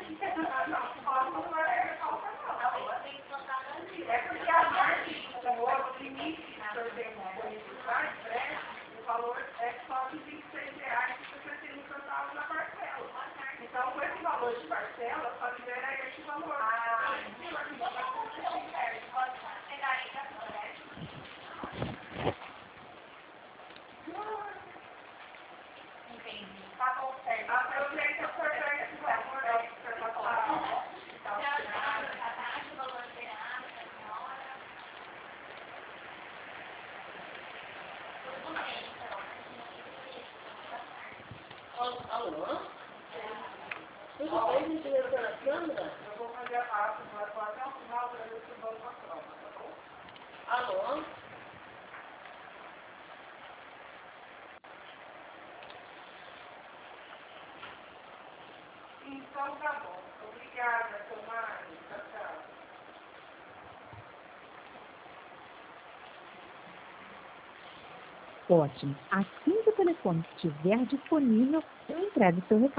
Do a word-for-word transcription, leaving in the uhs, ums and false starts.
É porque a parte do outro limite que o senhor tem o valor é só de vinte e seis reais que você tem no total na parcela. Então, com esse valor de parcela, só libera esse valor. Ah, entendi. Tá bom, certo. Até o jeito que eu for dar esse valor aí que o senhor vai falar. Alô? Tudo bem, gente? Doutora Sandra? Eu vou fazer a parte, mas até o final para ver se eu vou para a prova, tá bom? Alô? Então tá bom. Obrigada, Tomara. Tchau, tchau. Ótimo. Assim que o telefone estiver disponível, eu entrego o seu recado.